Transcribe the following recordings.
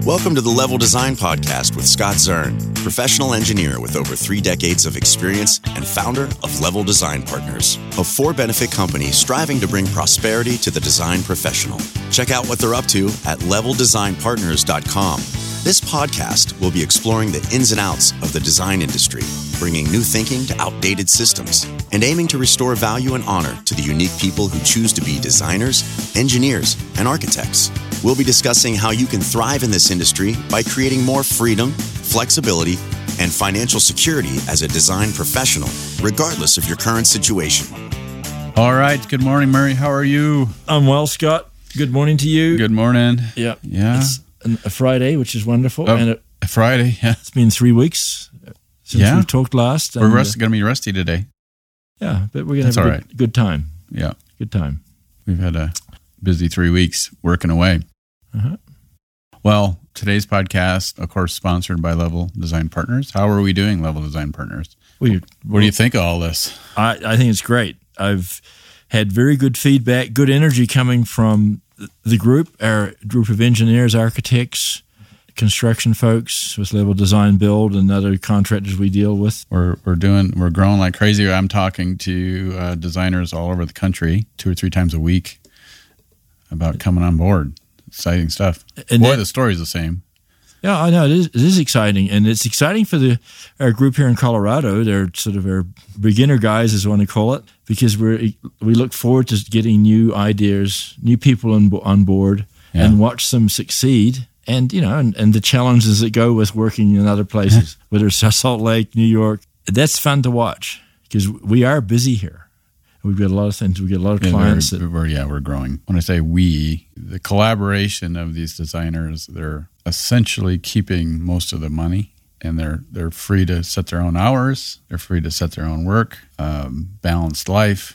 Welcome to the Level Design Podcast with Scott Zern, professional engineer with over 3 decades of experience and founder of Level Design Partners, a for-benefit company striving to bring prosperity to the design professional. Check out what they're up to at leveldesignpartners.com. This podcast will be exploring the ins and outs of the design industry, bringing new thinking to outdated systems, and aiming to restore value and honor to the unique people who choose to be designers, engineers, and architects. We'll be discussing how you can thrive in this industry by creating more freedom, flexibility, and financial security as a design professional, regardless of your current situation. All right. Good morning, Murray. How are you? I'm well, Scott. Good morning to you. Good morning. Yeah. Yeah. It's a Friday, which is wonderful. Oh, and Friday, yeah. It's been 3 weeks since we talked last. We're going to be rusty today. Yeah, but we're going to have a good time. Yeah. Good time. We've had a busy 3 weeks working away. Uh-huh. Well, today's podcast, of course, sponsored by Level Design Partners. How are we doing, Level Design Partners? What do you think of all this? I think it's great. I've had very good feedback, good energy coming from the group, our group of engineers, architects, construction folks with Level Design Build and other contractors we deal with. We're growing like crazy. I'm talking to designers all over the country 2 or 3 times a week about coming on board. Exciting stuff. And the story's the same. Yeah, I know. It is exciting. And it's exciting for our group here in Colorado. They're sort of our beginner guys, as I want to call it, because we look forward to getting new ideas, new people on board, and watch them succeed. And, and the challenges that go with working in other places, whether it's Salt Lake, New York. That's fun to watch because we are busy here. We've got a lot of things. We get a lot of clients. We're growing. When I say we, the collaboration of these designers, they're essentially keeping most of the money, and they're free to set their own hours. They're free to set their own work, balanced life.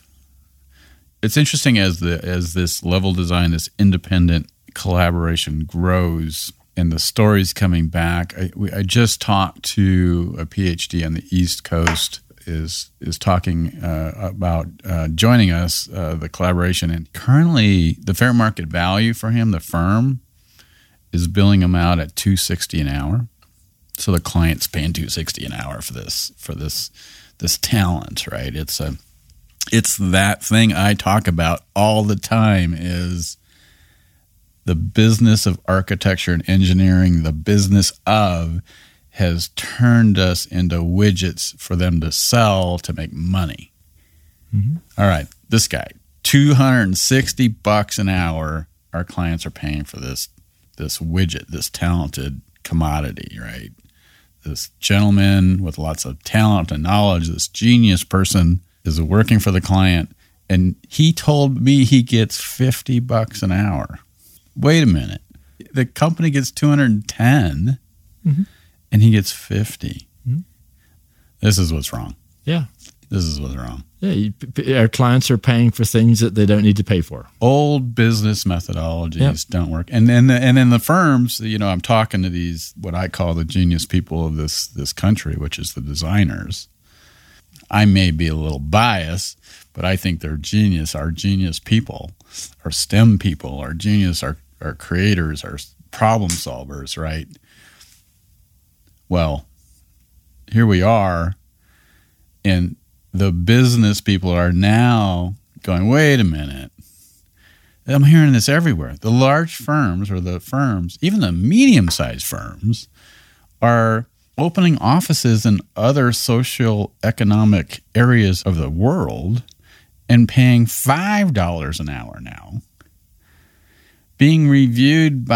It's interesting as this Level Design, this independent collaboration grows, and the stories coming back. I just talked to a PhD on the East Coast. Is talking about joining us, the collaboration. And currently, the fair market value for him, the firm, is billing him out at $260 an hour. So the client's paying $260 an hour for this talent, right? It's that thing I talk about all the time is the business of architecture and engineering, the business of has turned us into widgets for them to sell to make money. Mm-hmm. All right, this guy, $260 an hour, our clients are paying for this widget, this talented commodity, right? This gentleman with lots of talent and knowledge, this genius person is working for the client, and he told me he gets $50 an hour. Wait a minute. The company gets $210, mm-hmm. and he gets $50. Mm-hmm. This is what's wrong. Yeah. This is what's wrong. Yeah, our clients are paying for things that they don't need to pay for. Old business methodologies don't work. And then the firms, I'm talking to these, what I call the genius people of this country, which is the designers. I may be a little biased, but I think they're genius. Our genius people, our STEM people, our genius, our creators, our problem solvers, right? Well, here we are, and the business people are now going, wait a minute. I'm hearing this everywhere. The large firms or the firms, even the medium-sized firms, are opening offices in other social economic areas of the world and paying $5 an hour now, being reviewed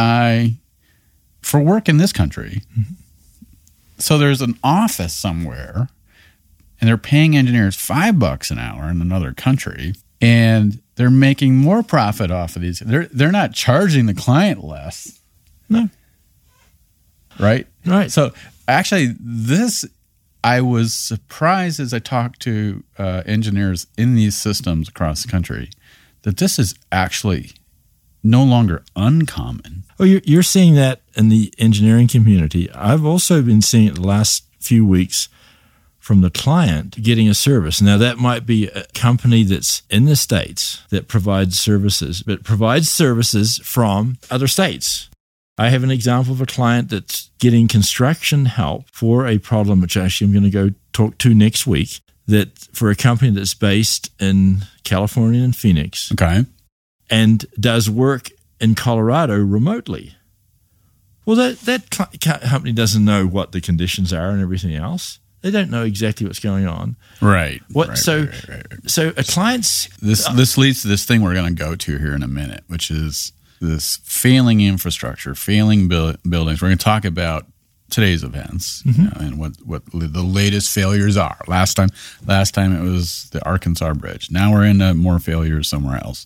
for work in this country. Mm-hmm. So there's an office somewhere, and they're paying engineers $5 an hour in another country, and they're making more profit off of these. They're not charging the client less. No. Right? Right. So actually, I was surprised as I talked to engineers in these systems across the country that this is actually no longer uncommon. Oh, you're seeing that in the engineering community. I've also been seeing it the last few weeks from the client getting a service. Now, that might be a company that's in the States that provides services, but provides services from other states. I have an example of a client that's getting construction help for a problem, which actually I'm going to go talk to next week, that for a company that's based in California and Phoenix. Okay. And does work in Colorado remotely. Well, that company doesn't know what the conditions are and everything else. They don't know exactly what's going on. Right. So a client's... This leads to this thing we're going to go to here in a minute, which is this failing infrastructure, failing buildings. We're going to talk about today's events and what the latest failures are. Last time it was the Arkansas Bridge. Now we're into more failures somewhere else.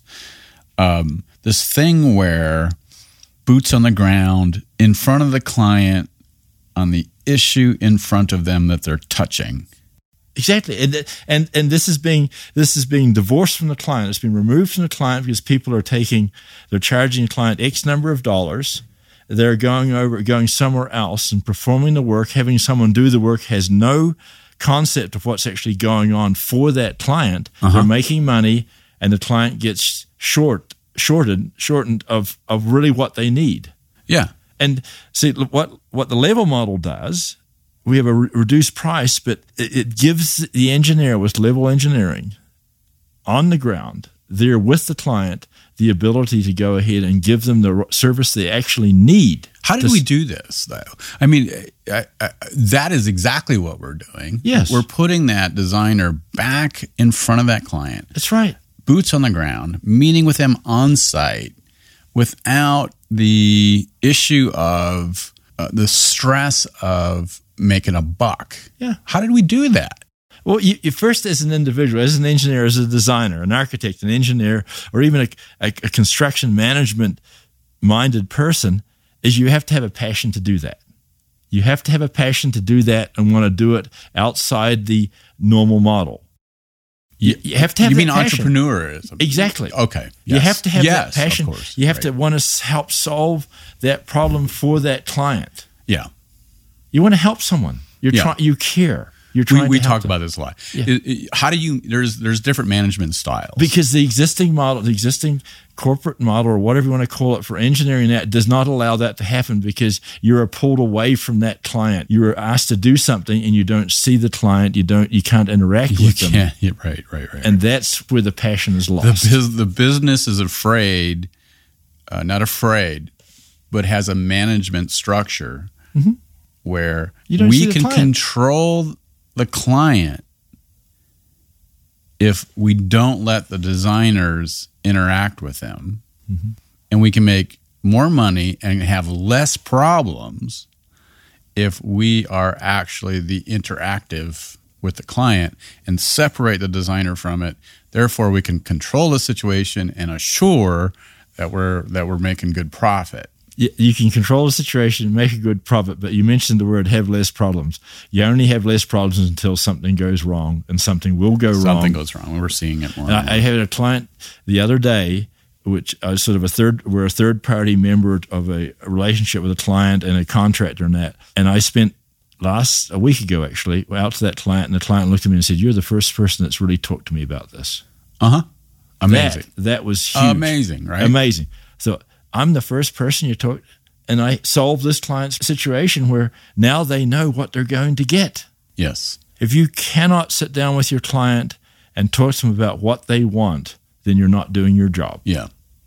This thing where boots on the ground in front of the client on the issue in front of them that they're touching. Exactly, and this is being divorced from the client. It's been removed from the client because people are they're charging the client X number of dollars. They're going somewhere else and performing the work. Having someone do the work has no concept of what's actually going on for that client. They're making money, and the client gets shortened of really what they need. Yeah. And see, what the level model does, we have a reduced price, but it gives the engineer with level engineering on the ground there with the client the ability to go ahead and give them the service they actually need. How did we do this, though? I mean, that is exactly what we're doing. Yes. We're putting that designer back in front of that client. That's right. Boots on the ground, meeting with them on site without the issue of the stress of making a buck. Yeah. How did we do that? Well, you first, as an individual, as an engineer, as a designer, an architect, an engineer, or even a construction management-minded person, is you have to have a passion to do that. You have to have a passion to do that and want to do it outside the normal model. You have to have. You mean passion. entrepreneurism? Exactly. Okay. Yes. You have to have that passion. Of course. You have to want to help solve that problem for that client. Yeah. You want to help someone. You care. You're trying. We to help talk them. about this a lot. Yeah. How do you? There's different management styles because the existing model, the existing corporate model, or whatever you want to call it for engineering, that does not allow that to happen because you're pulled away from that client. You're asked to do something and you don't see the client. You can't interact with them. Yeah, right. And that's where the passion is lost. The business is afraid, not afraid, but has a management structure where we can control the client if we don't let the designers interact with them, and we can make more money and have less problems if we are actually the interactive with the client and separate the designer from it. Therefore, we can control the situation and assure that we're making good profit. You can control the situation, make a good profit, but you mentioned the word have less problems. You only have less problems until something goes wrong, and something will go wrong. Something goes wrong. We're seeing it more. I had a client the other day, which was sort of we're a third-party member of a relationship with a client and a contractor in that. And I spent a week ago, actually, out to that client, and the client looked at me and said, "You're the first person that's really talked to me about this." Amazing. That was huge. Amazing, right? Amazing. So I'm the first person you talk, and I solved this client's situation where now they know what they're going to get. Yes. If you cannot sit down with your client and talk to them about what they want, then you're not doing your job. Yeah.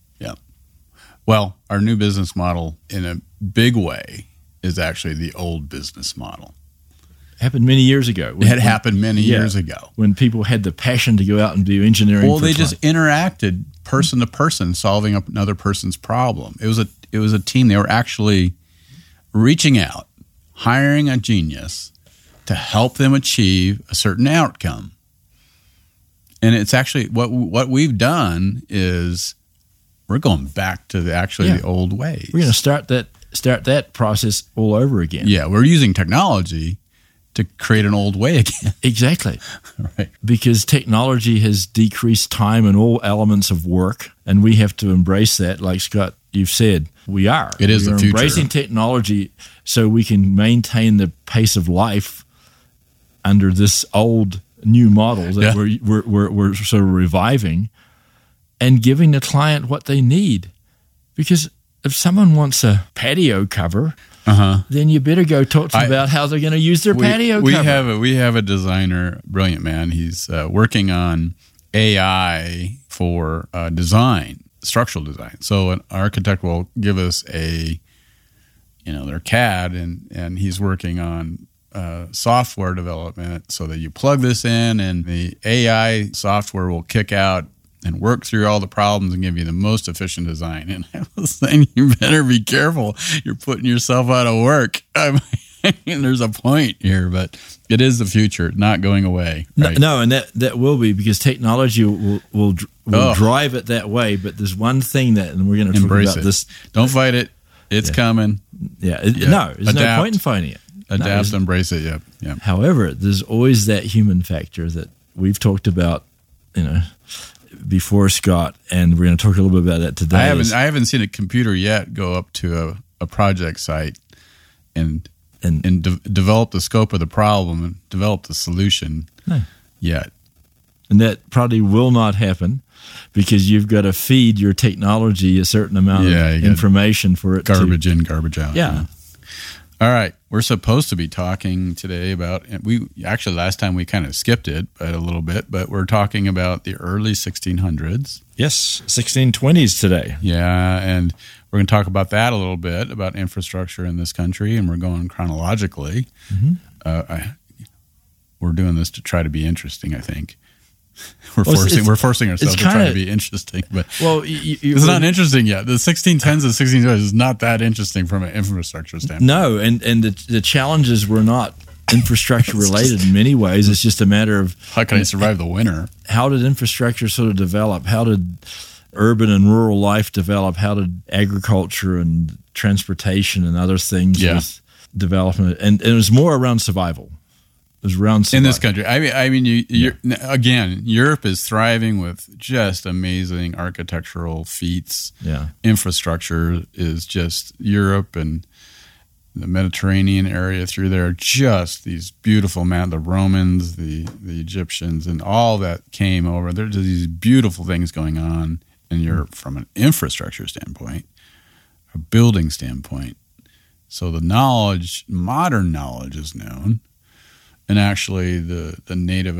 Well, our new business model in a big way is actually the old business model. It happened many years ago. It had happened many years ago. When people had the passion to go out and do engineering. Well, they just interacted person to person, solving another person's problem. It was a team. They were actually reaching out, hiring a genius to help them achieve a certain outcome. And it's actually what we've done is we're going back to the old ways. We're going to start that process all over again. Yeah, we're using technology to create an old way again. Exactly. Right. Because technology has decreased time in all elements of work, and we have to embrace that. Like Scott, you've said, we are. It is the future. Embracing technology so we can maintain the pace of life under this old new model that we're sort of reviving and giving the client what they need. Because if someone wants a patio cover, then you better go talk to them about how they're going to use their patio cover. We have a designer, brilliant man. He's working on AI for design, structural design. So an architect will give us their CAD, and he's working on software development so that you plug this in and the AI software will kick out and work through all the problems and give you the most efficient design. And I was saying, you better be careful. You're putting yourself out of work. I mean, there's a point here, but it is the future, not going away. Right? No, and that will be, because technology will drive it that way. But there's one thing and we're going to talk about this. Don't fight it. It's coming. Yeah. No, there's no point in fighting it. Adapt, embrace it. Yeah. However, there's always that human factor that we've talked about, before, Scott, and we're going to talk a little bit about that today. I haven't seen a computer yet go up to a project site and develop the scope of the problem and develop the solution yet. And that probably will not happen, because you've got to feed your technology a certain amount of information for it. Garbage in, garbage out. Yeah. All right. We're supposed to be talking today about, last time we kind of skipped it a little bit, but we're talking about the early 1600s. Yes, 1620s today. Yeah, and we're going to talk about that a little bit, about infrastructure in this country, and we're going chronologically. Mm-hmm. We're doing this to try to be interesting, I think. We're forcing ourselves to try to be interesting, but it's not interesting yet. The 1610s and 1620s is not that interesting from an infrastructure standpoint. No, and the challenges were not infrastructure related in many ways. It's just a matter of how can I survive the winter? How did infrastructure sort of develop? How did urban and rural life develop? How did agriculture and transportation and other things with development? And it was more around survival. In this country. I mean, Europe is thriving with just amazing architectural feats. Yeah. Infrastructure is just Europe and the Mediterranean area through there, just these beautiful the Romans, the Egyptians, and all that came over. There's these beautiful things going on in Europe from an infrastructure standpoint, a building standpoint. So the modern knowledge is known. And actually, the Native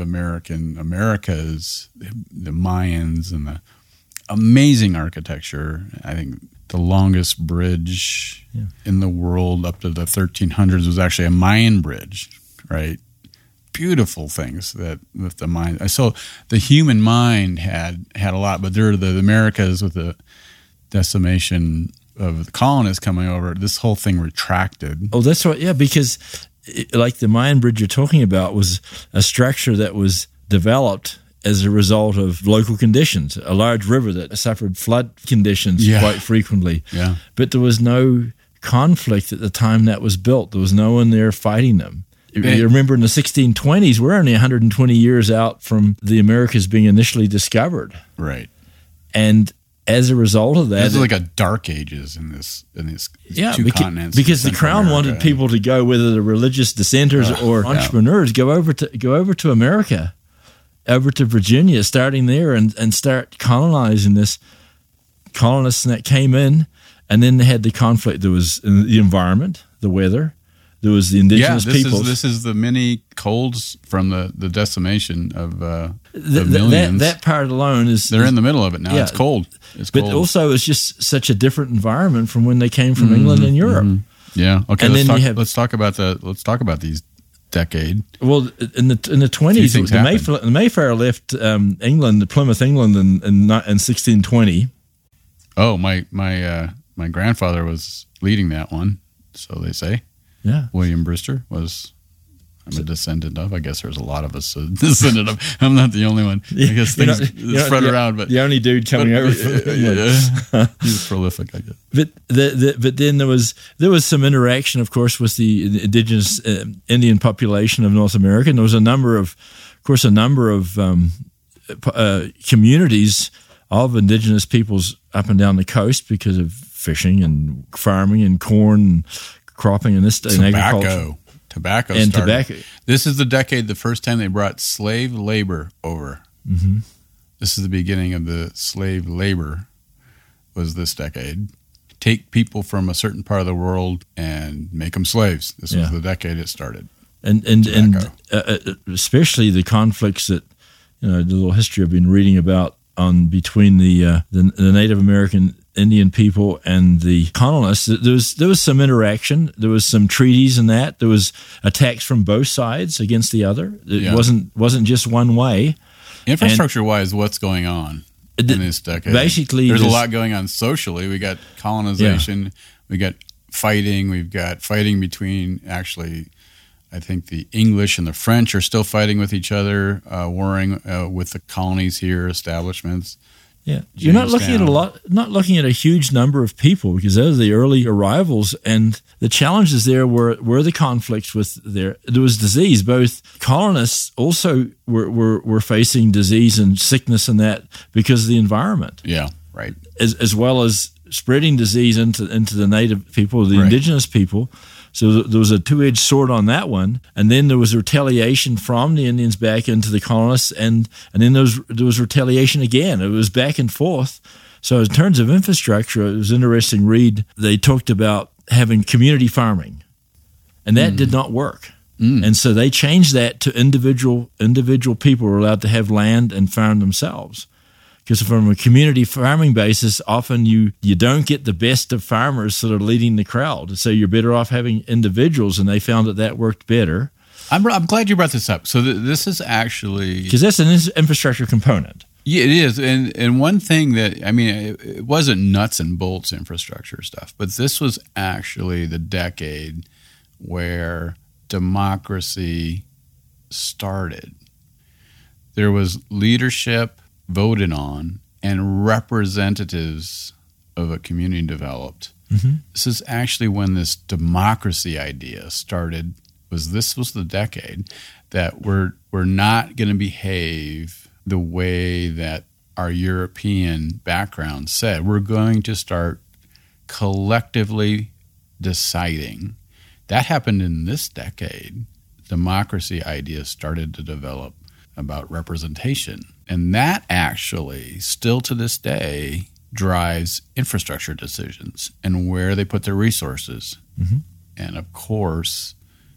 Americas, the Mayans, and the amazing architecture. I think the longest bridge in the world up to the 1300s was actually a Mayan bridge, right? Beautiful things that with the mind. So the human mind had a lot, but there are the Americas with the decimation of the colonists coming over. This whole thing retracted. Oh, that's right. Yeah, because like the Mayan bridge you're talking about was a structure that was developed as a result of local conditions, a large river that suffered flood conditions quite frequently. Yeah. But there was no conflict at the time that was built. There was no one there fighting them. You remember in the 1620s, we're only 120 years out from the Americas being initially discovered. Right. And as a result of that, this is like a dark ages in these two continents. Because the crown wanted people to go, whether they're religious dissenters or entrepreneurs, go over to America, over to Virginia, starting there and start colonizing this. Colonists that came in, and then they had the conflict. There was the environment, the weather. There was the indigenous peoples. This is the many colds from the decimation of millions. That part alone is... They're in the middle of it now. Yeah, it's cold. But also it's just such a different environment from when they came from England and Europe. Mm-hmm. Yeah. Okay, and let's talk about these decade. Well, in the 20s, the Mayflower left England, Plymouth, England in 1620. Oh, my grandfather was leading that one, so they say. Yeah. William Brewster I'm a descendant of. I guess there's a lot of us descendant of. I'm not the only one. I guess things spread around. But the only dude coming over. He's prolific, I guess. But then there was some interaction, of course, with the indigenous Indian population of North America. And there was a number of communities of indigenous peoples up and down the coast because of fishing and farming and corn and cropping and agriculture. Tobacco and started. Tobacco. This is the decade, the first time they brought slave labor over. Mm-hmm. This is the beginning of the slave labor, was this decade. take people from a certain part of the world and make them slaves. This was the decade it started. And especially the conflicts that, the little history I've been reading about between the Native American Indian people and the colonists. There was some interaction. There was some treaties and that. There was attacks from both sides against the other. It wasn't just one way. Infrastructure-wise, what's going on in this decade? Basically, there's a lot going on socially. We got colonization. We got fighting. We've got fighting between, actually, I think the English and the French are still fighting with each other, warring with the colonies here, establishments. Yeah, you're not looking at a huge number of people, because those are the early arrivals, and the challenges there were the conflicts with there was disease. Both colonists also were facing disease and sickness and that because of the environment. Yeah, right. As well as spreading disease into the native people, the indigenous people. So there was a two-edged sword on that one, and then there was retaliation from the Indians back into the colonists, and then there was retaliation again. It was back and forth. So in terms of infrastructure, it was interesting to read. They talked about having community farming, and that did not work. And so they changed that to individual people were allowed to have land and farm themselves. Because from a community farming basis, often you don't get the best of farmers sort of leading the crowd. So you're better off having individuals, and they found that worked better. I'm glad you brought this up. So this is actually... Because that's an infrastructure component. Yeah, it is. And one thing that, it wasn't nuts and bolts infrastructure stuff, but this was actually the decade where democracy started. There was leadership voted on and representatives of a community developed. Mm-hmm. This is actually when this democracy idea started. This was the decade that we're not going to behave the way that our European background said. We're going to start collectively deciding. That happened in this decade. Democracy ideas started to develop about representation. And that actually, still to this day, drives infrastructure decisions and where they put their resources. Mm-hmm. And of course,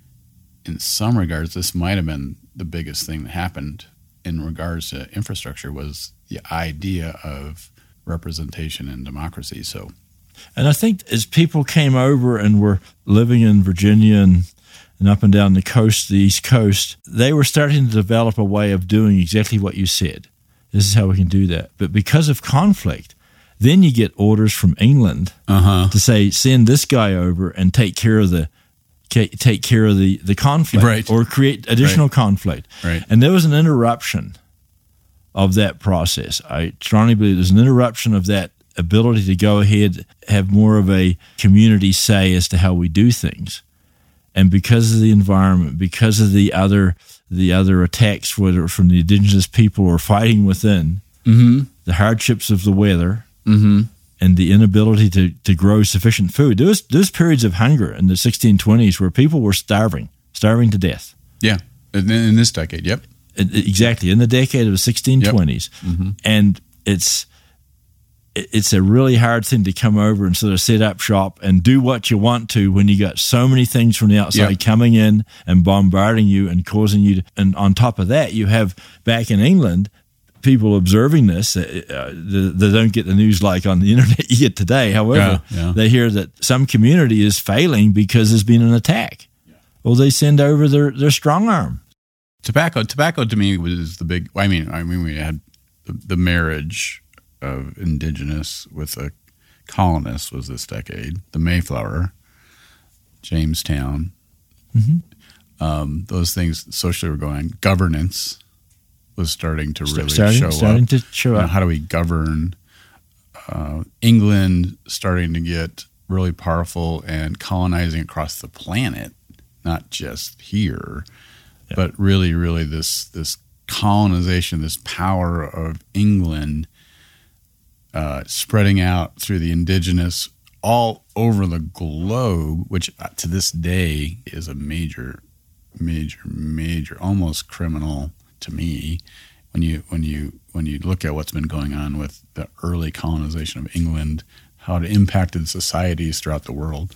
in some regards, this might have been the biggest thing that happened in regards to infrastructure, was the idea of representation and democracy. And I think as people came over and were living in Virginia and up and down the coast, the East Coast, they were starting to develop a way of doing exactly what you said. This is how we can do that. But because of conflict, then you get orders from England to say, send this guy over and take care of the conflict, right, or create additional conflict. Right. And there was an interruption of that process. I strongly believe there's an interruption of that ability to go ahead, have more of a community say as to how we do things. And because of the environment, because of the other attacks, whether from the indigenous people or fighting within, the hardships of the weather, and the inability to grow sufficient food. There was periods of hunger in the 1620s where people were starving to death. Yeah, in this decade, yep. Exactly, in the decade of the 1620s. Yep. And it's a really hard thing to come over and sort of set up shop and do what you want to when you got so many things from the outside coming in and bombarding you and causing you to, and on top of that, you have back in England people observing this. They don't get the news like on the internet you get today. However, they hear that some community is failing because there's been an attack. Well, they send over their strong arm. Tobacco to me was the big. I mean, we had the marriage of indigenous with a colonist was this decade. The Mayflower, Jamestown, those things socially were going. Governance was starting to really show up. How do we govern? England starting to get really powerful and colonizing across the planet, not just here, but really, really this colonization, this power of England spreading out through the indigenous all over the globe, which to this day is a major, almost criminal to me. When you look at what's been going on with the early colonization of England, how it impacted societies throughout the world.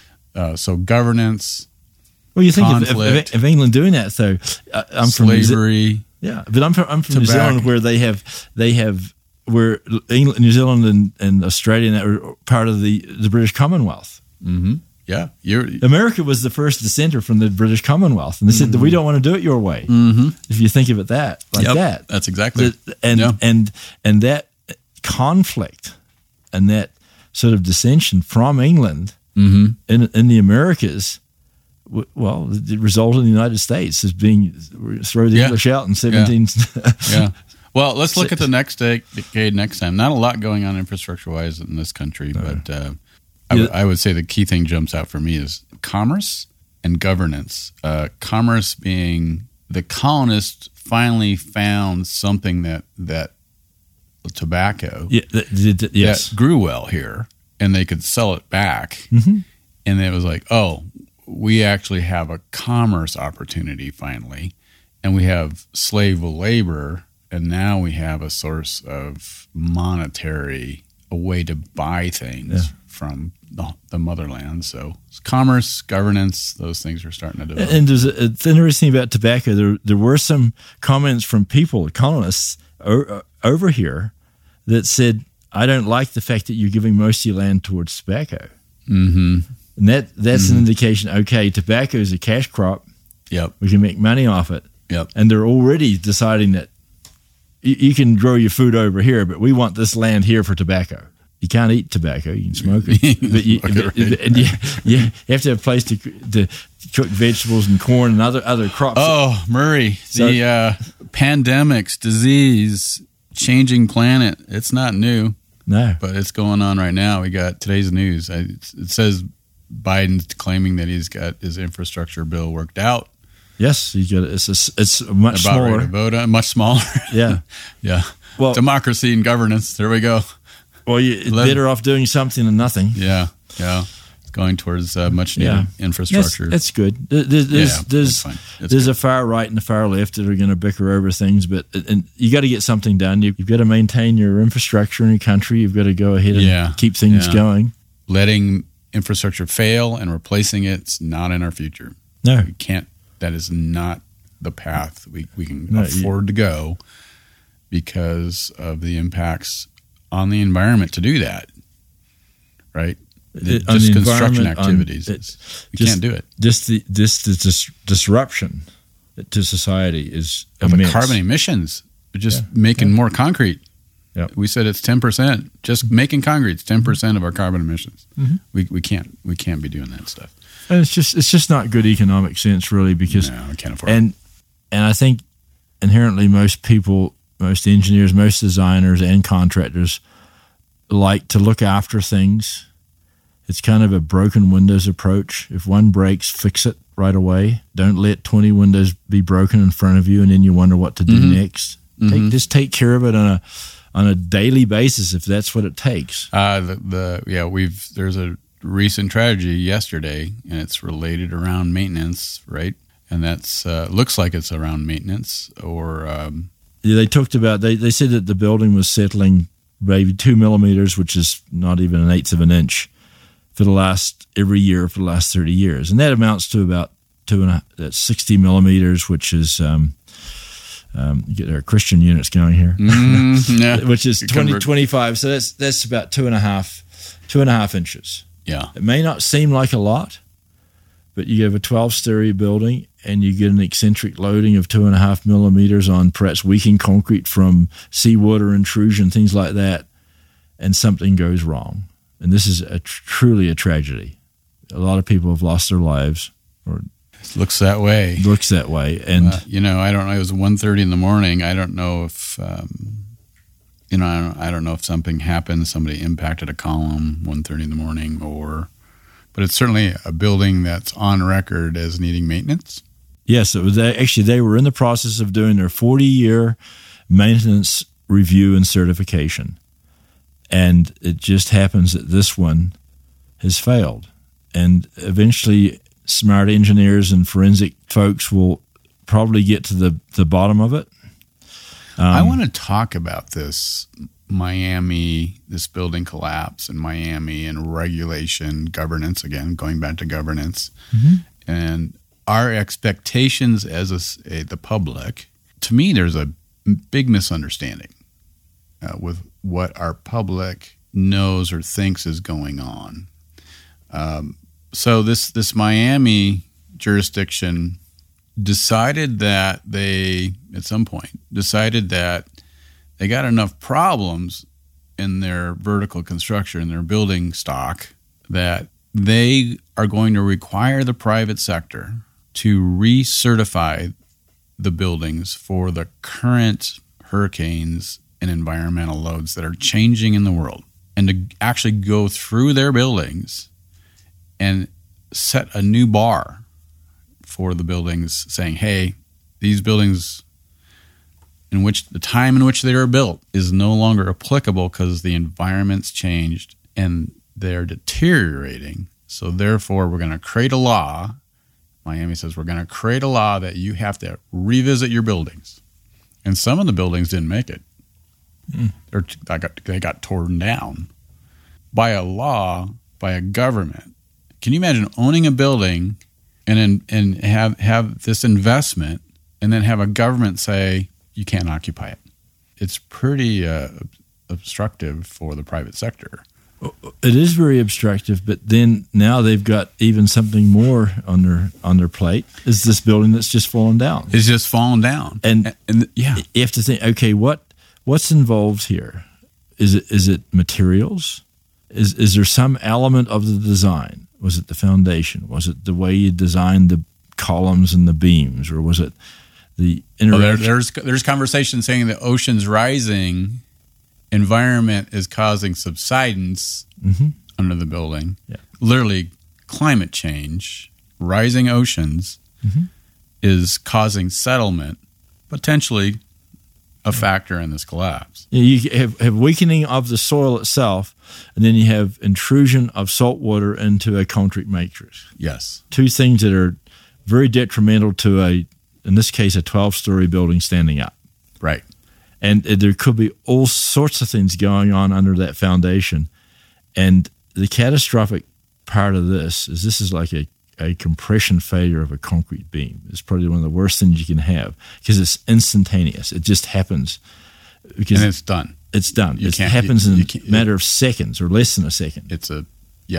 So governance. Well, you think conflict, of England doing that, though. I'm slavery. But I'm from New Zealand, where they have where England, New Zealand, and Australia that were part of the British Commonwealth. Mm-hmm. Yeah, America was the first dissenter from the British Commonwealth, and they said that we don't want to do it your way. Mm-hmm. If you think of it that. That's exactly and that conflict and that sort of dissension from England in the Americas. Well, it resulted in the United States as being throw the English out in 17. Yeah. Well, let's look at the next decade next time. Not a lot going on infrastructure-wise in this country, but I would say the key thing jumps out for me is commerce and governance. Commerce being the colonists finally found something that tobacco that grew well here, and they could sell it back. Mm-hmm. And it was like, oh, we actually have a commerce opportunity finally, and we have slave labor, and now we have a source of monetary, a way to buy things from the motherland. So commerce, governance, those things are starting to develop. And it's interesting about tobacco. There were some comments from people, colonists over here, that said, I don't like the fact that you're giving most of your land towards tobacco. Mm-hmm. And that's an indication, okay, tobacco is a cash crop. Yep. We can make money off it. Yep. And they're already deciding that you can grow your food over here, but we want this land here for tobacco. You can't eat tobacco. You can smoke it. But you have to have a place to cook vegetables and corn and other crops. Oh, Murray, the pandemics, disease, changing planet, it's not new. No. But it's going on right now. We got today's news. It says Biden's claiming that he's got his infrastructure bill worked out. Yes, it's much smaller. Ready to vote on, much smaller. Yeah. Yeah. Well, democracy and governance. There we go. Well, you're better off doing something than nothing. Yeah. Yeah. Going towards much needed infrastructure. That's good. There's a far right and a far left that are going to bicker over things, but you got to get something done. You've got to maintain your infrastructure in your country. You've got to go ahead and keep things going. Letting infrastructure fail and replacing it's not in our future. No, we can't. That is not the path we can afford to go because of the impacts on the environment to do that. Right. Just construction activities. You can't do it. Just the disruption to society is immense. The carbon emissions, just making more concrete. Yep. We said it's 10%. Just making concrete is 10% of our carbon emissions. Mm-hmm. We can't be doing that stuff. And it's just not good economic sense, really, because we can't afford it. And I think inherently most people, most engineers, most designers, and contractors like to look after things. It's kind of a broken windows approach. If one breaks, fix it right away. Don't let 20 windows be broken in front of you, and then you wonder what to do next. Just take care of it on a daily basis if that's what it takes. There's a recent tragedy yesterday, and it's related around maintenance, right? And that's looks like it's around maintenance or. They talked about they said that the building was settling maybe 2 millimeters, which is not even 1/8 of an inch. Every year for the last 30 years. And that amounts to about 60 millimeters, which is, you get our Christian units going here, which is 25. So that's about 2.5 inches. Yeah. It may not seem like a lot, but you have a 12-story building and you get an eccentric loading of 2.5 millimeters on perhaps weakened concrete from seawater intrusion, things like that, and something goes wrong. And this is truly a tragedy. A lot of people have lost their lives. It looks that way. And I don't know. It was 1:30 in the morning. I don't know if I don't know if something happened. Somebody impacted a column 1:30 in the morning, but it's certainly a building that's on record as needing maintenance. Yes, it was. They were in the process of doing their 40-year maintenance review and certification. And it just happens that this one has failed. And eventually smart engineers and forensic folks will probably get to the bottom of it. I want to talk about this Miami, this building collapse in Miami, and regulation, governance, again, going back to governance, and our expectations as the public, to me, there's a big misunderstanding with what our public knows or thinks is going on. So this Miami jurisdiction decided that at some point, they got enough problems in their vertical construction, in their building stock, that they are going to require the private sector to recertify the buildings for the current hurricanes and environmental loads that are changing in the world, and to actually go through their buildings and set a new bar for the buildings, saying, hey, these buildings in which the time in which they were built is no longer applicable because the environment's changed and they're deteriorating. So therefore, we're going to create a law. Miami says we're going to create a law that you have to revisit your buildings. And some of the buildings didn't make it. They got torn down by a law, by a government. Can you imagine owning a building and have this investment and then have a government say you can't occupy it? It's pretty obstructive for the private sector. It is very obstructive, but then now they've got even something more on their plate. Is this building that's just fallen down? It's just fallen down, and you have to think, okay, what's involved here? Is it materials? Is there some element of the design? Was it the foundation? Was it the way you designed the columns and the beams, or was it the interaction? There's conversation saying the ocean's rising environment is causing subsidence under the building. Yeah. Literally, climate change, rising oceans is causing settlement, potentially a factor in this collapse. You have weakening of the soil itself, and then you have intrusion of salt water into a concrete matrix. Yes. Two things that are very detrimental to in this case, a 12-story building standing up. Right. And there could be all sorts of things going on under that foundation. And the catastrophic part of this is like a compression failure of a concrete beam. It's probably one of the worst things you can have because it's instantaneous. It just happens. And it's done. It's done. It happens in a matter of seconds or less than a second. It's a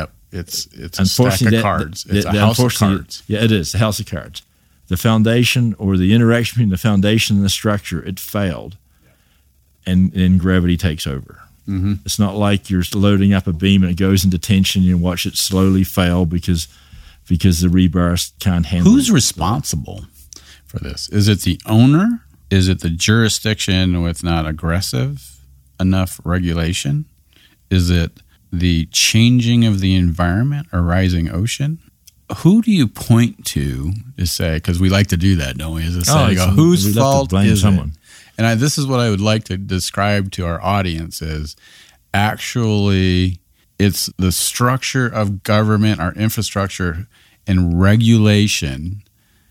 stack of cards. It's a house of cards. Yeah, it is a house of cards. The foundation or the interaction between the foundation and the structure, it failed. And then gravity takes over. Mm-hmm. It's not like you're loading up a beam and it goes into tension and you watch it slowly fail because the rebar can't handle it. Who's responsible for this? Is it the owner? Is it the jurisdiction with not aggressive enough regulation? Is it the changing of the environment or rising ocean? Who do you point to say, because we like to do that, don't we? Whose fault is someone? It? And this is what I would like to describe to our audience is actually it's the structure of government, our infrastructure, and regulation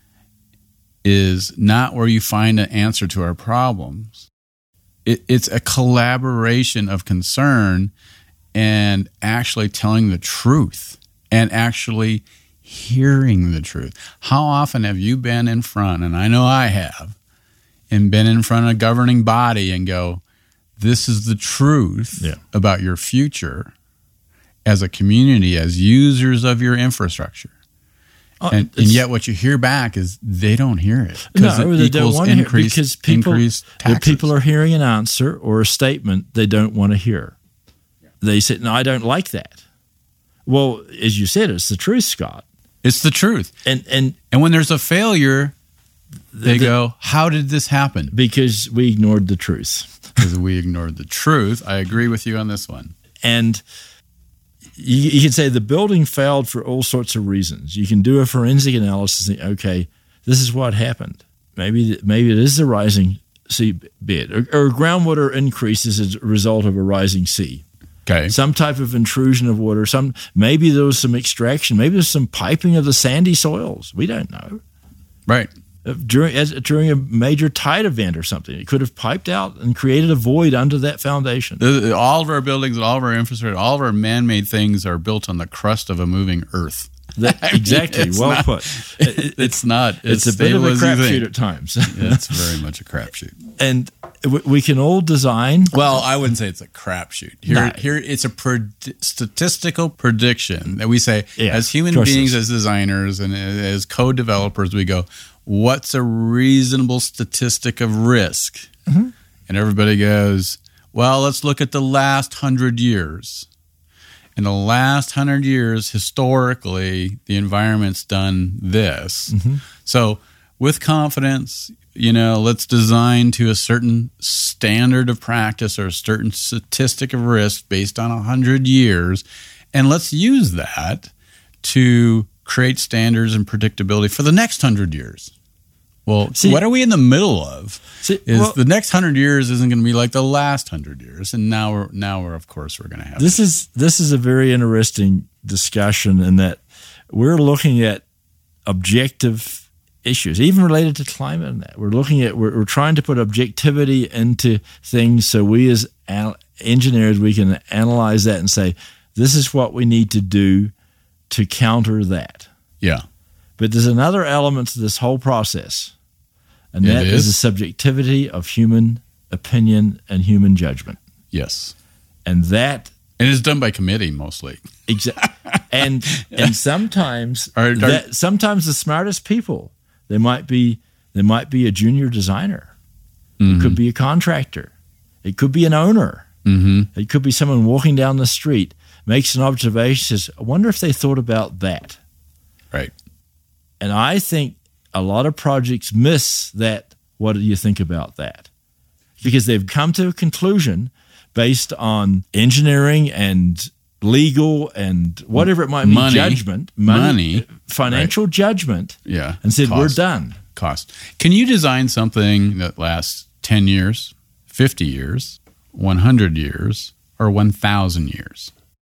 is not where you find an answer to our problems. It's a collaboration of concern and actually telling the truth and actually hearing the truth. How often have you been in front, and I know I have, and been in front of a governing body and go, this is the truth about your future as a community, as users of your infrastructure. And yet what you hear back is they don't hear it. No, they don't want to hear it because people are hearing an answer or a statement they don't want to hear. Yeah. They said, no, I don't like that. Well, as you said, it's the truth, Scott. It's the truth. And when there's a failure, they go, how did this happen? Because we ignored the truth. Because we ignored the truth. I agree with you on this one. And you can say the building failed for all sorts of reasons. You can do a forensic analysis and say, okay, this is what happened. Maybe it is the rising sea bed or groundwater increases as a result of a rising sea. Okay. Some type of intrusion of water. Maybe there was some extraction. Maybe there's some piping of the sandy soils. We don't know. Right. during a major tide event or something. It could have piped out and created a void under that foundation. All of our buildings, all of our infrastructure, all of our man-made things are built on the crust of a moving earth. Exactly. Well put. It's not. It's a bit of a crapshoot at times. It's very much a crapshoot. And we can all design. Well, I wouldn't say it's a crapshoot. Here, it's a statistical prediction that we say, as human beings, as designers, and as code developers, we go, what's a reasonable statistic of risk? Mm-hmm. And everybody goes, well, let's look at the last 100 years. In the last 100 years, historically, the environment's done this. Mm-hmm. So with confidence, let's design to a certain standard of practice or a certain statistic of risk based on 100 years. And let's use that to create standards and predictability for the next 100 years. Well, what are we in the middle of? The next 100 years isn't going to be like the last 100 years, and now we're of course we're going to have this is a very interesting discussion in that we're looking at objective issues, even related to climate. And that we're trying to put objectivity into things, so we as engineers we can analyze that and say this is what we need to do to counter that. Yeah. But there's another element to this whole process, and that is the subjectivity of human opinion and human judgment. Yes. And it's done by committee mostly. Exactly. And sometimes sometimes the smartest people, they might be a junior designer. Mm-hmm. It could be a contractor. It could be an owner. Mm-hmm. It could be someone walking down the street, makes an observation, says, I wonder if they thought about that. Right. And I think a lot of projects miss that. What do you think about that? Because they've come to a conclusion based on engineering and legal and whatever it might be, judgment, money, financial judgment, and said, we're done. Cost. Can you design something that lasts 10 years, 50 years, 100 years, or 1,000 years?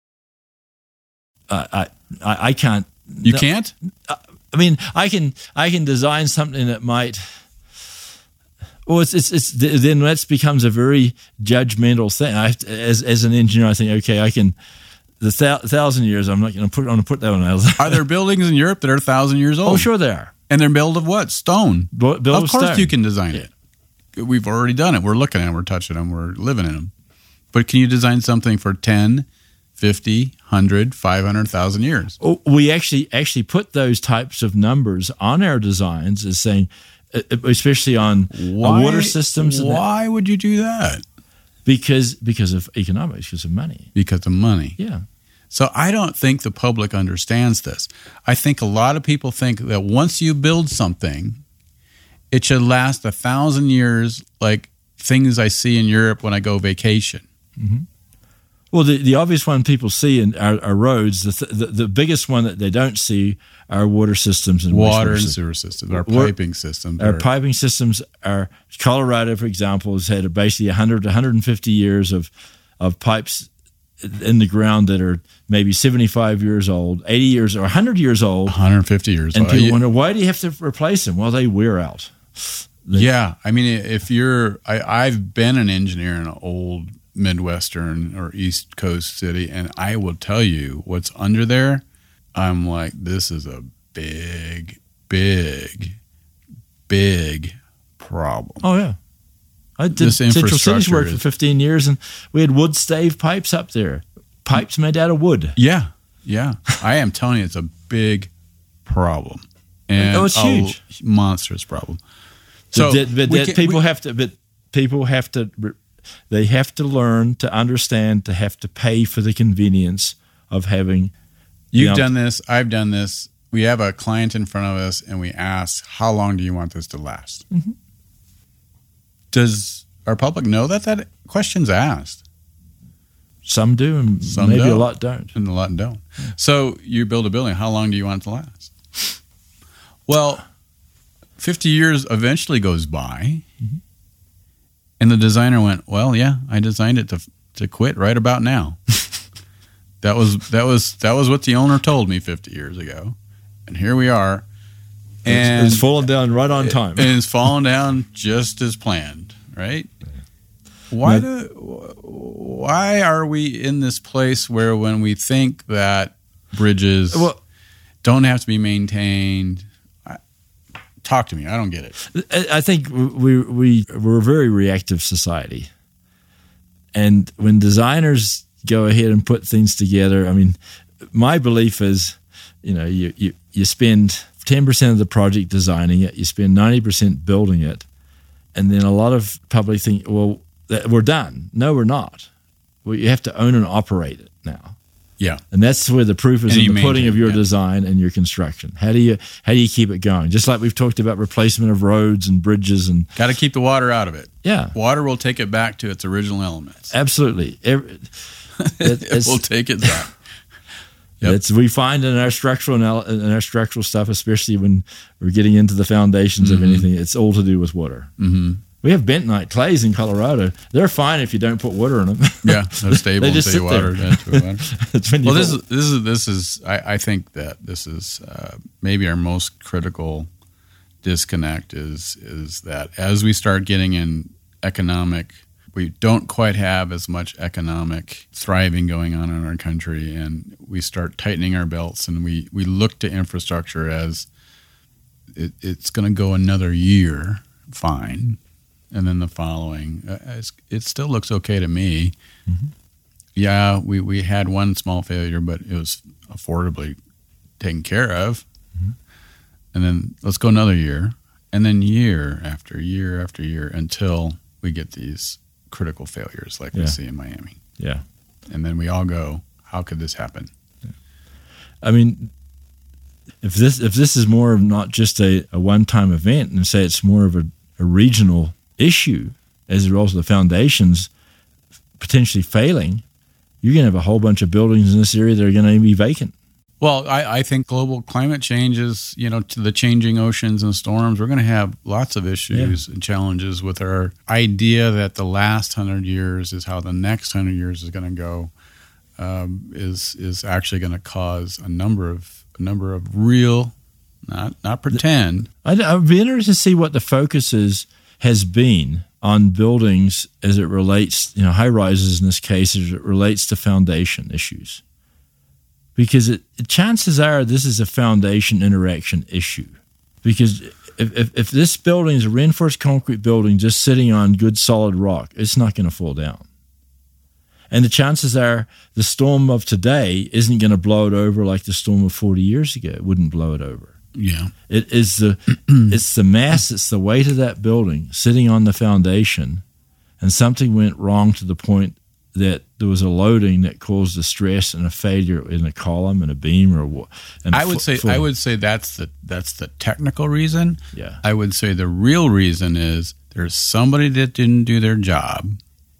I can't. You can't? I mean, I can design something that might. Well, it's then that becomes a very judgmental thing. As an engineer, I think, okay, I can. The 1,000 years, I'm not going to put that on. Are there buildings in Europe that are 1,000 years old? Oh, sure there are. And they're built of what? Stone. Of course, stone. You can design it. We've already done it. We're looking at them. We're touching them. We're living in them. But can you design something for 10, 50, 100, 500,000 years? Oh, we actually put those types of numbers on our designs as saying, especially on water systems. Why would you do that? Because of economics, because of money. Because of money. Yeah. So I don't think the public understands this. I think a lot of people think that once you build something, it should last 1,000 years, like things I see in Europe when I go vacation. Mm-hmm. Well, the obvious one people see in our roads, the biggest one that they don't see are water systems and water and sewer systems, our piping systems. Our piping systems are, Colorado, for example, has had basically 100 to 150 years of pipes in the ground that are maybe 75 years old, 80 years or 100 years old. 150 years old. And people wonder, why do you have to replace them? Well, they wear out. I mean, I've been an engineer in an old Midwestern or East Coast city, and I will tell you what's under there. I'm like, this is a big, big, big problem. Oh, yeah. I did Central Cities work for 15 years, and we had wood stave pipes up there. Pipes made out of wood. Yeah. I am telling you, it's a big problem. And it's huge. Monstrous problem. So people have to learn to understand, to have to pay for the convenience of having. You've done this. I've done this. We have a client in front of us, and we ask, how long do you want this to last? Mm-hmm. Does our public know that question's asked? Some do, and some maybe don't. A lot don't. And a lot don't. Yeah. So you build a building. How long do you want it to last? Well, 50 years eventually goes by, mm-hmm. and the designer went, well, yeah, I designed it to quit right about now. That was what the owner told me 50 years ago. And here we are, And it's fallen down right on time. And it's fallen down just as planned, right? Why are we in this place where when we think that bridges don't have to be maintained? Talk to me. I don't get it. I think we're a very reactive society. And when designers go ahead and put things together, I mean, my belief is, you spend 10% of the project designing it, you spend 90% building it, and then a lot of public think, well, we're done. No, we're not. Well, you have to own and operate it now. Yeah. And that's where the proof is in the pudding of your design and your construction. How do you keep it going? Just like we've talked about replacement of roads and bridges, and got to keep the water out of it. Yeah. Water will take it back to its original elements. Absolutely. It will take it back. Yep. We find in our structural stuff, especially when we're getting into the foundations of anything, it's all to do with water. Mm-hmm. We have bentonite clays in Colorado. They're fine if you don't put water in them. Yeah, they're stable. They just sit there. This is. I think that this is maybe our most critical disconnect is that as we start getting in economic, we don't quite have as much economic thriving going on in our country, and we start tightening our belts, and we look to infrastructure as it's going to go another year, fine. And then the following, it still looks okay to me. Mm-hmm. Yeah, we had one small failure, but it was affordably taken care of. Mm-hmm. And then let's go another year, and then year after year after year until we get these critical failures like we see in Miami. Yeah. And then we all go, how could this happen? Yeah. I mean, if this is more of not just a one-time event, and say it's more of a regional issue as a result of the foundations potentially failing, you're going to have a whole bunch of buildings in this area that are going to be vacant. Well, I think global climate changes, to the changing oceans and storms, we're going to have lots of issues and challenges with our idea that the last 100 years is how the next 100 years is going to go, is actually going to cause a number of real, not pretend. I'd be interested to see what the focus has been on buildings as it relates, high rises in this case, as it relates to foundation issues. Because chances are this is a foundation interaction issue. Because if this building is a reinforced concrete building just sitting on good solid rock, it's not going to fall down. And the chances are the storm of today isn't going to blow it over like the storm of 40 years ago. It wouldn't blow it over. Yeah, it's the mass, it's the weight of that building sitting on the foundation, and something went wrong to the point that there was a loading that caused a stress and a failure in a column and a beam or what. I would say that's the technical reason. Yeah, I would say the real reason is there's somebody that didn't do their job,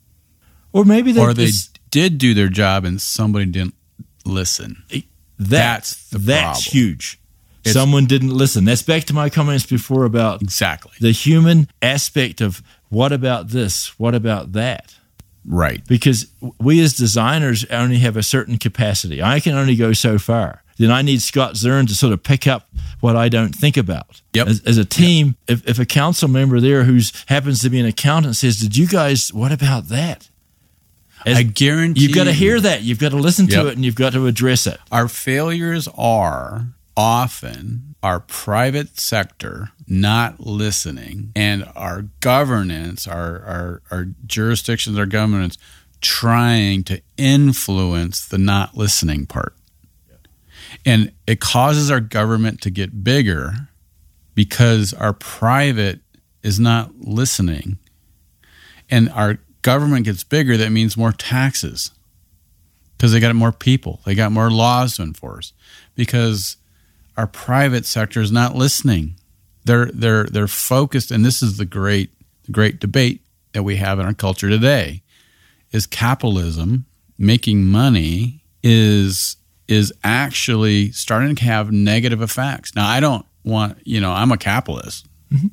or maybe they did do their job and somebody didn't listen. That's the problem. That's huge. Someone didn't listen. That's back to my comments before about the human aspect of what about this? What about that? Right. Because we as designers only have a certain capacity. I can only go so far. Then I need Scott Zurn to sort of pick up what I don't think about. Yep. As a team, if a council member there who happens to be an accountant says, did you guys, what about that? I guarantee you've got to hear that. You've got to listen to it, and you've got to address it. Our failures are often our private sector not listening, and our governance, our jurisdictions, our governments trying to influence the not listening part. And it causes our government to get bigger because our private is not listening. And our government gets bigger, that means more taxes because they got more people. They got more laws to enforce because our private sector is not listening. They're focused, and this is the great debate that we have in our culture today, is capitalism, making money, is actually starting to have negative effects. Now, I don't want, I'm a capitalist,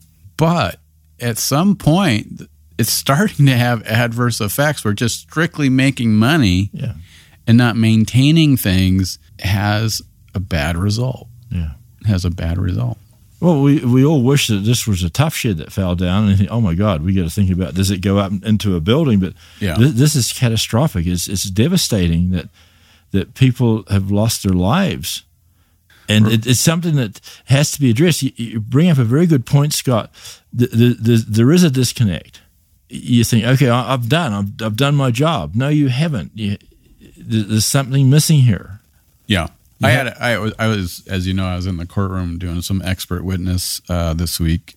but at some point, it's starting to have adverse effects. We're just strictly making money and not maintaining things has a bad result. Yeah. Has a bad result. Well, we all wish that this was a tough shed that fell down, and think, oh my God, we got to think about, does it go up into a building? But this is catastrophic. It's devastating that people have lost their lives, and it's something that has to be addressed. You bring up a very good point, Scott. There is a disconnect. You think, okay, I've done my job. No, you haven't. There's something missing here. Yeah. I was, as you know, I was in the courtroom doing some expert witness this week.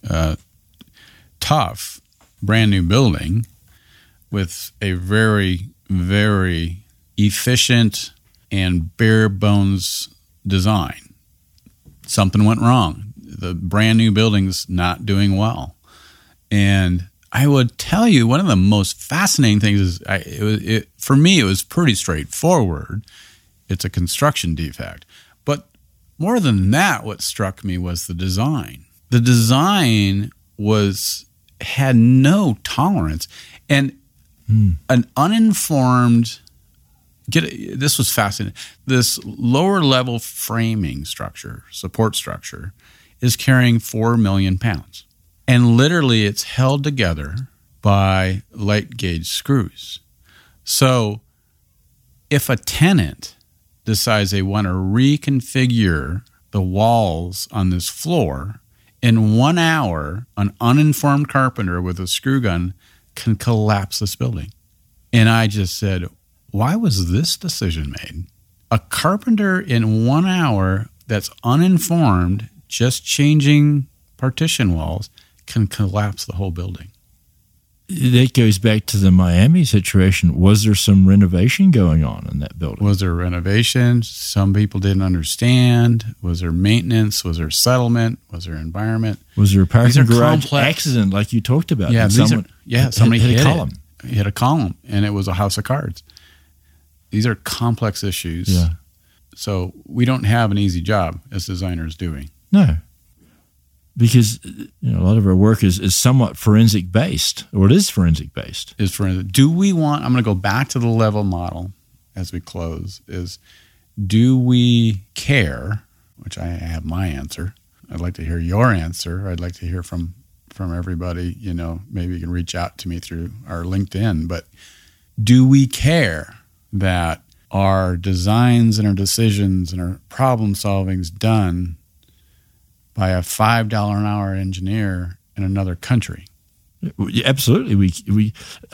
Tough, brand new building with a very, very efficient and bare bones design. Something went wrong. The brand new building's not doing well. And I would tell you, one of the most fascinating things is, for me, it was pretty straightforward. It's a construction defect. But more than that, what struck me was the design. The design had no tolerance. And an uninformed, this was fascinating, this lower level framing structure, support structure, is carrying 4 million pounds. And literally it's held together by light gauge screws. So if a tenant decides they want to reconfigure the walls on this floor, in 1 hour, an uninformed carpenter with a screw gun can collapse this building. And I just said, why was this decision made? A carpenter in 1 hour that's uninformed, just changing partition walls, can collapse the whole building. That goes back to the Miami situation. Was there some renovation going on in that building? Was there renovation? Some people didn't understand. Was there maintenance? Was there settlement? Was there environment? Was there a parking garage accident like you talked about? Yeah, somebody hit a column. Hit a column, and it was a house of cards. These are complex issues. Yeah. So we don't have an easy job as designers doing. No. Because a lot of our work is somewhat forensic based, or it is forensic based. Do we want? I'm going to go back to the level model as we close. Do we care? Which I have my answer. I'd like to hear your answer. I'd like to hear from everybody. Maybe you can reach out to me through our LinkedIn. But do we care that our designs and our decisions and our problem solving is done by a $5 an hour engineer in another country? Absolutely.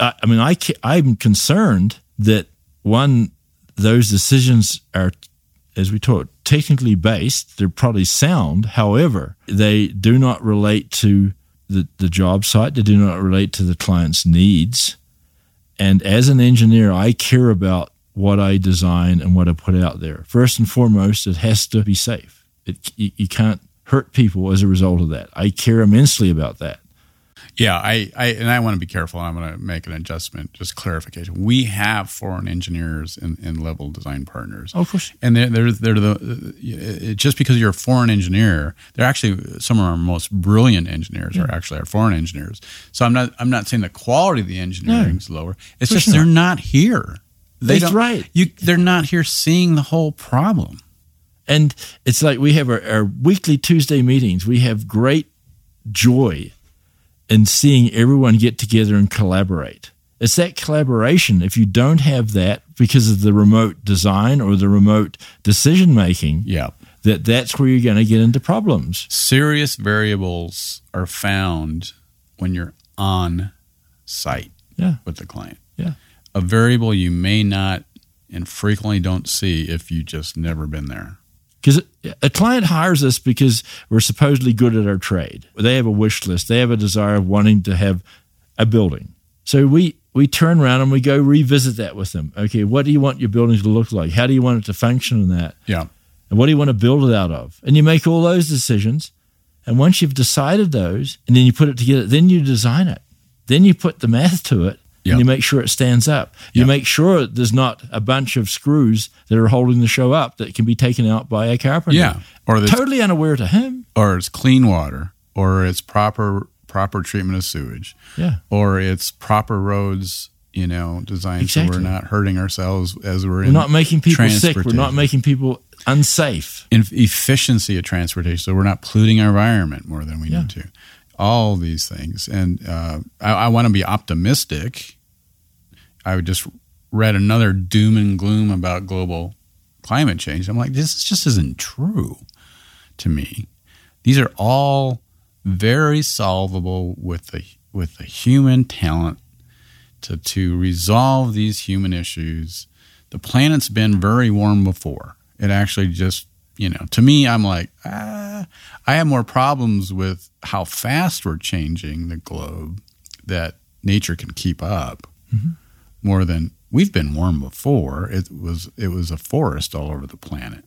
I'm concerned that those decisions are, as we talked, technically based. They're probably sound. However, they do not relate to the job site. They do not relate to the client's needs. And as an engineer, I care about what I design and what I put out there. First and foremost, it has to be safe. You can't hurt people as a result of that. I care immensely about that. Yeah, I want to be careful. I'm going to make an adjustment, just clarification. We have foreign engineers in level design partners. Oh, of course. And just because you're a foreign engineer, they're actually some of our most brilliant engineers are actually our foreign engineers. So I'm not saying the quality of the engineering is lower. It's just they're not here. That's right. They're not here seeing the whole problem. And it's like we have our weekly Tuesday meetings. We have great joy in seeing everyone get together and collaborate. It's that collaboration. If you don't have that because of the remote design or the remote decision making, that's where you're going to get into problems. Serious variables are found when you're on site with the client. Yeah. A variable you may not and frequently don't see if you just never been there. Because a client hires us because we're supposedly good at our trade. They have a wish list. They have a desire of wanting to have a building. So we turn around and we go revisit that with them. Okay, what do you want your building to look like? How do you want it to function in that? Yeah. And what do you want to build it out of? And you make all those decisions. And once you've decided those and then you put it together, then you design it. Then you put the math to it. And you make sure it stands up. You make sure there's not a bunch of screws that are holding the show up that can be taken out by a carpenter. Yeah. Or totally unaware to him. Or it's clean water. Or it's proper treatment of sewage. Yeah. Or it's proper roads, designed so we're not hurting ourselves as we're not making people sick. We're not making people unsafe. Efficiency of transportation, so we're not polluting our environment more than we need to. All these things. And I want to be optimistic. I just read another doom and gloom about global climate change. I'm like, this just isn't true to me. These are all very solvable with the human talent to resolve these human issues. The planet's been very warm before. It actually just, to me, I'm like, I have more problems with how fast we're changing the globe that nature can keep up more than we've been warm before. It was a forest all over the planet.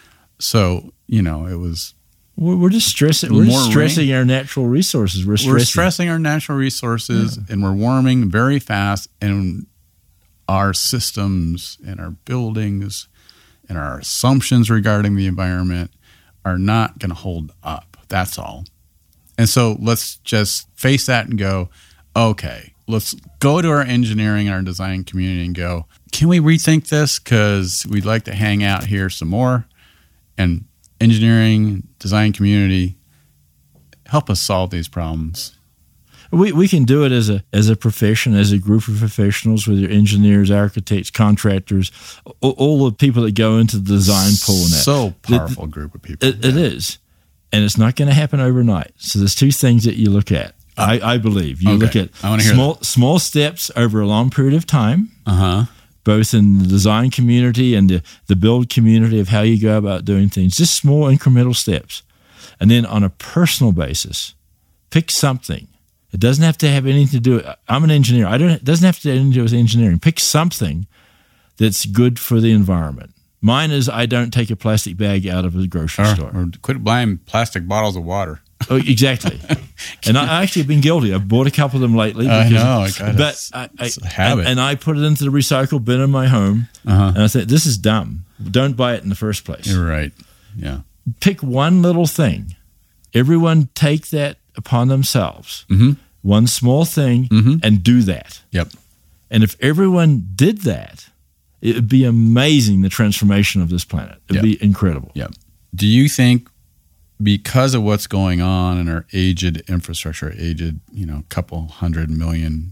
So, it was. We're just stressing. We're stressing our natural resources. We're stressing our natural resources, and we're warming very fast. And our systems and our buildings and our assumptions regarding the environment are not going to hold up. That's all. And so let's just face that and go, okay, let's go to our engineering and our design community and go, can we rethink this? Because we'd like to hang out here some more. And engineering, design community, help us solve these problems. We can do it as a profession, as a group of professionals, with your engineers, architects, contractors, all the people that go into the design pool. And that. So powerful group of people. It is. And it's not going to happen overnight. So there's two things that you look at. I believe. You look at small steps over a long period of time, both in the design community and the build community of how you go about doing things, just small incremental steps. And then on a personal basis, pick something. It doesn't have to have anything to do with, I'm an engineer. It doesn't have to have anything to do with engineering. Pick something that's good for the environment. Mine is I don't take a plastic bag out of a grocery store. Or quit buying plastic bottles of water. Oh, exactly. And I actually have been guilty. I've bought a couple of them lately. I know. It's a habit. And I put it into the recycle bin in my home. And I said, this is dumb. Don't buy it in the first place. You're right. Yeah. Pick one little thing. Everyone take that upon themselves. One small thing and do that. Yep. And if everyone did that, it would be amazing, the transformation of this planet. It would be incredible. Yep. Do you think because of what's going on in our aged infrastructure, couple 100 million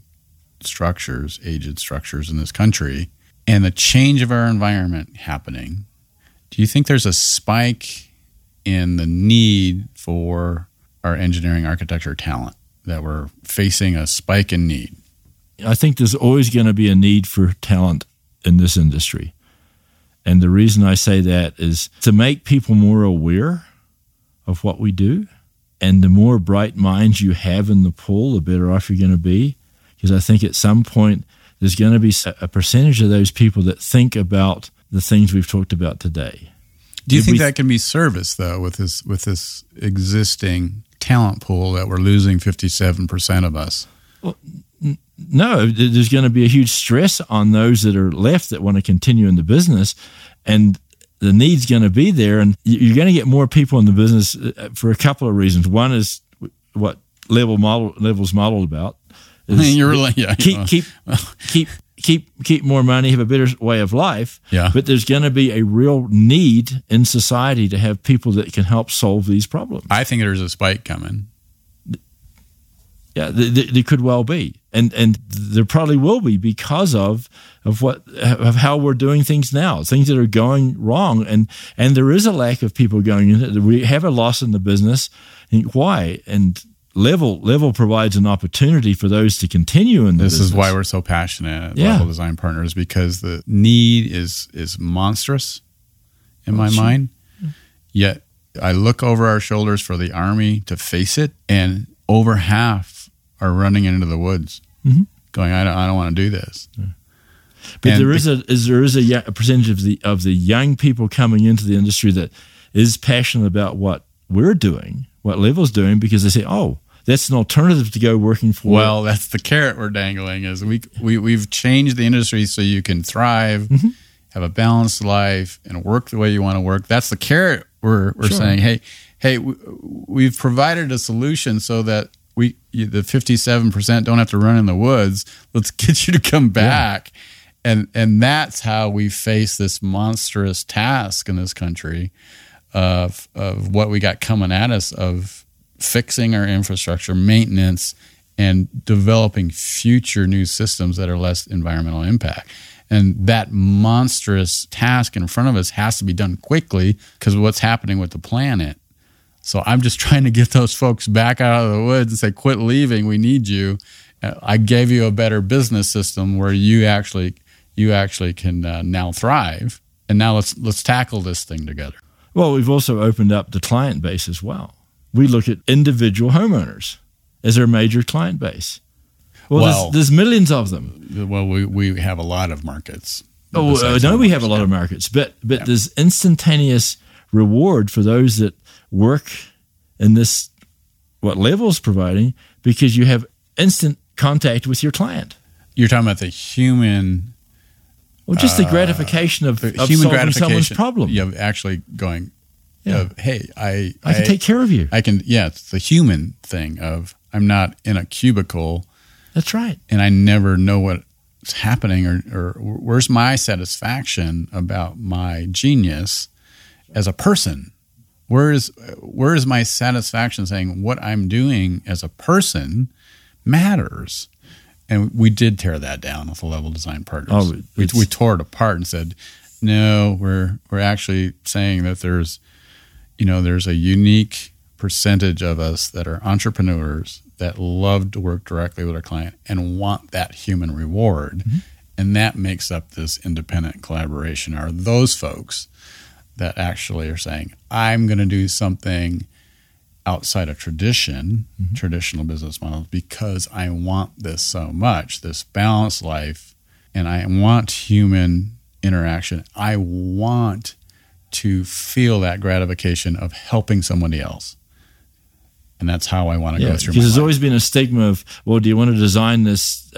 aged structures in this country, and the change of our environment happening, do you think there's a spike in the need for our engineering architecture talent, that we're facing a spike in need? I think there's always going to be a need for talent in this industry. And the reason I say that is to make people more aware of what we do. And the more bright minds you have in the pool, the better off you're going to be. Because I think at some point there's going to be a percentage of those people that think about the things we've talked about today. Do you think that can be serviced, though, with this existing talent pool that we're losing 57% of us? Well, no, there's going to be a huge stress on those that are left that want to continue in the business, and the need's going to be there, and you're going to get more people in the business for a couple of reasons. One is what Level's modeled about. Keep more money, have a better way of life. Yeah. But there's going to be a real need in society to have people that can help solve these problems. I think there's a spike coming. Yeah, there could well be, and there probably will be because of how we're doing things now, things that are going wrong, and there is a lack of people going in it. We have a loss in the business. Why? And Level provides an opportunity for those to continue in the business. This is why we're so passionate at Level Design Partners, because the need is monstrous in my mind. Yet I look over our shoulders for the Army to face it, and over half are running into the woods, going, I don't want to do this. Yeah. But there is a percentage of the young people coming into the industry that is passionate about what we're doing, what Level's doing, because they say, oh, that's an alternative to go working for. Well, that's the carrot we're dangling, is we've changed the industry so you can thrive, have a balanced life, and work the way you want to work. That's the carrot we're saying, hey, we've provided a solution so that the 57% don't have to run in the woods. Let's get you to come back And that's how we face this monstrous task in this country of what we got coming at us of fixing our infrastructure, maintenance, and developing future new systems that are less environmental impact. And that monstrous task in front of us has to be done quickly because of what's happening with the planet. So I'm just trying to get those folks back out of the woods and say, quit leaving, we need you. I gave you a better business system where you actually can now thrive. And now let's tackle this thing together. Well, we've also opened up the client base as well. We look at individual homeowners as our major client base. Well, there's millions of them. Well, we have a lot of markets. Oh, I know we have a lot of markets, but there's instantaneous reward for those that work in this, what Level's providing, because you have instant contact with your client. You're talking about the human... Well, just the gratification of solving someone's problem. Yeah, actually going, hey, I can take care of you. I can, it's the human thing of I'm not in a cubicle. That's right. And I never know what's happening or where's my satisfaction about my genius as a person. Where is my satisfaction saying what I'm doing as a person matters? And we did tear that down with the Level Design Partners. Oh, we tore it apart and said, no, we're actually saying that there's a unique percentage of us that are entrepreneurs that love to work directly with our client and want that human reward. Mm-hmm. And that makes up this independent collaboration, are those folks that actually are saying, I'm going to do something outside of traditional business models, because I want this so much, this balanced life, and I want human interaction. I want to feel that gratification of helping somebody else. And that's how I want to go through my life. Because there's always been a stigma of, well, do you want to design this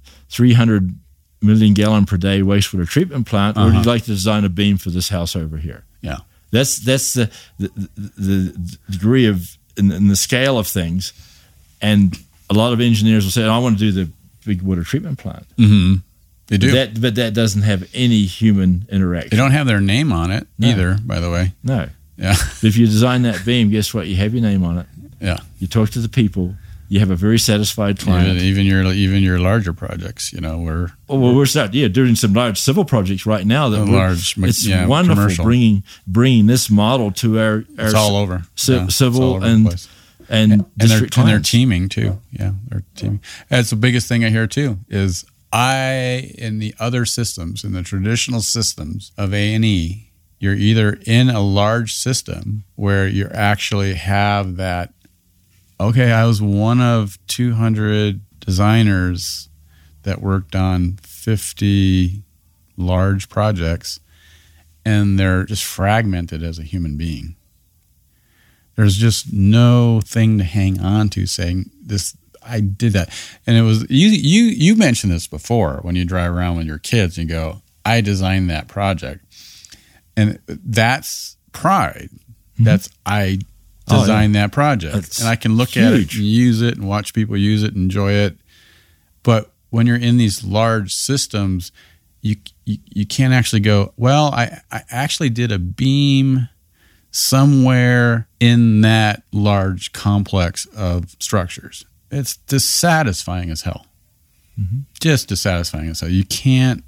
300 million gallon per day wastewater treatment plant, or do you like to design a beam for this house over here? Yeah. That's the degree of, in the scale of things. And a lot of engineers will say, I want to do the big water treatment plant. Mm-hmm. They do. But that doesn't have any human interaction. They don't have their name on it either, by the way. No. Yeah. If you design that beam, guess what? You have your name on it. Yeah. You talk to the people. You have a very satisfied client. Even your larger projects, we're doing some large civil projects right now. It's wonderful commercial. bringing this model to our it's all over civil all over and district clients. And they're teaming too. Yeah, they're teaming. That's the biggest thing I hear too. Is in the other systems, in the traditional systems of A&E, you're either in a large system where you actually have that. Okay, I was one of 200 designers that worked on 50 large projects, and they're just fragmented as a human being. There's just no thing to hang on to saying, this, I did that. And it was, you mentioned this before when you drive around with your kids and you go, I designed that project. And that's pride. Mm-hmm. That's, I design that project. And I can look at it and use it and watch people use it and enjoy it. But when you're in these large systems, you can't actually go, well, I actually did a beam somewhere in that large complex of structures. It's dissatisfying as hell. Mm-hmm. Just dissatisfying as hell. You can't.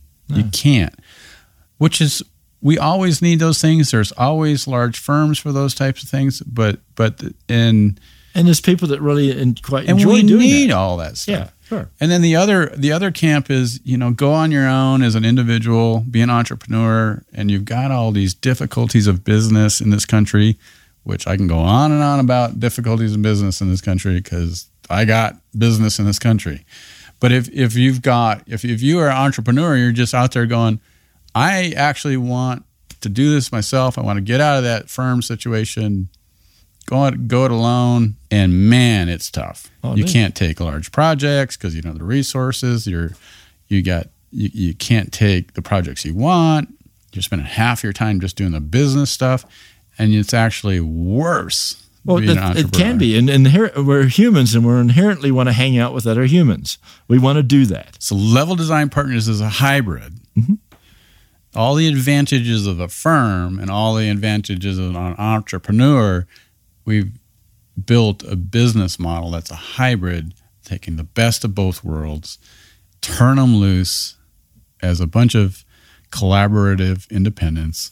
Which is, we always need those things. There's always large firms for those types of things, but there's people that really enjoy doing that. And we need all that stuff. Yeah, sure. And then the other camp is, go on your own as an individual, be an entrepreneur, and you've got all these difficulties of business in this country, which I can go on and on about difficulties in business in this country because I got business in this country. But if you are an entrepreneur, you're just out there going, I actually want to do this myself. I want to get out of that firm situation, go it alone. And man, it's tough. You can't take large projects because you don't have the resources. You can't take the projects you want. You're spending half your time just doing the business stuff, and it's actually worse. Well, it can be, and we're humans, and we inherently want to hang out with other humans. We want to do that. So Level Design Partners is a hybrid. All the advantages of a firm and all the advantages of an entrepreneur, we've built a business model that's a hybrid, taking the best of both worlds, turn them loose as a bunch of collaborative independents.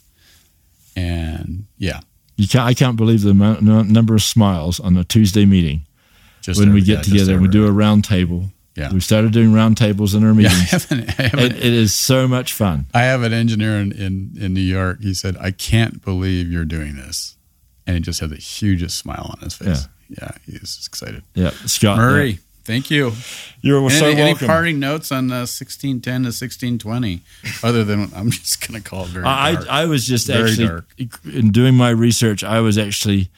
And I can't believe the number of smiles on a Tuesday meeting when we get together and we do a round table. Yeah. We started doing round tables in our meetings. It is so much fun. I have an engineer in New York. He said, I can't believe you're doing this. And he just had the hugest smile on his face. Yeah, he was excited. Yeah, Scott. Murray, thank you. You're so welcome. Any parting notes on 1610 to 1620, other than I'm just going to call it very dark. I was just very actually, dark. In doing my research, I was actually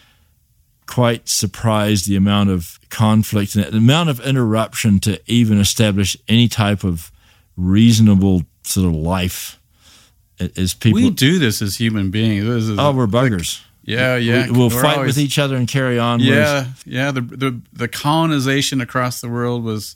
quite surprised the amount of conflict and the amount of interruption to even establish any type of reasonable sort of life as people. We do this as human beings. We're buggers. Yeah. We'll fight with each other and carry on. Yeah. The colonization across the world was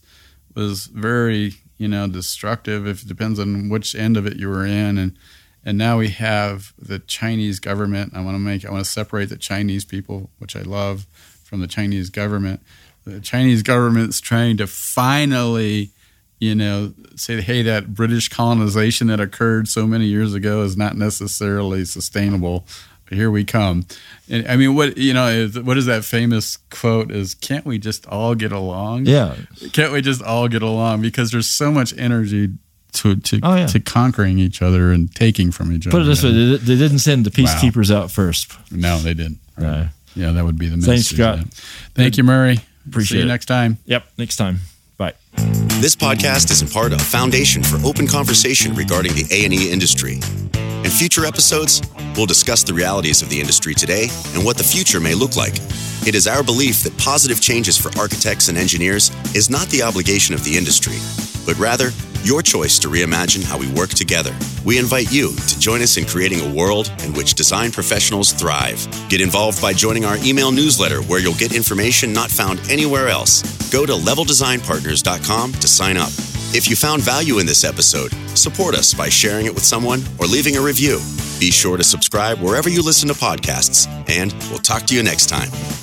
very, destructive. It depends on which end of it you were in, and now we have the Chinese government. I want to separate the Chinese people, which I love, from the Chinese government. The Chinese government's trying to finally, say, hey, that British colonization that occurred so many years ago is not necessarily sustainable. But here we come. And I mean, what is that famous quote? Is can't we just all get along? Yeah. Can't we just all get along? Because there's so much energy to conquering each other and taking from each other. Put it this way, they didn't send the peacekeepers out first. No, they didn't. No. Yeah, that would be the message. Thanks, Scott. Thank you, Murray. Appreciate See you it. next time. Yep, next time. Bye. This podcast is in part a foundation for open conversation regarding the A&E industry. In future episodes, we'll discuss the realities of the industry today and what the future may look like. It is our belief that positive changes for architects and engineers is not the obligation of the industry, but rather your choice to reimagine how we work together. We invite you to join us in creating a world in which design professionals thrive. Get involved by joining our email newsletter, where you'll get information not found anywhere else. Go to leveldesignpartners.com to sign up. If you found value in this episode, support us by sharing it with someone or leaving a review. Be sure to subscribe wherever you listen to podcasts, and we'll talk to you next time.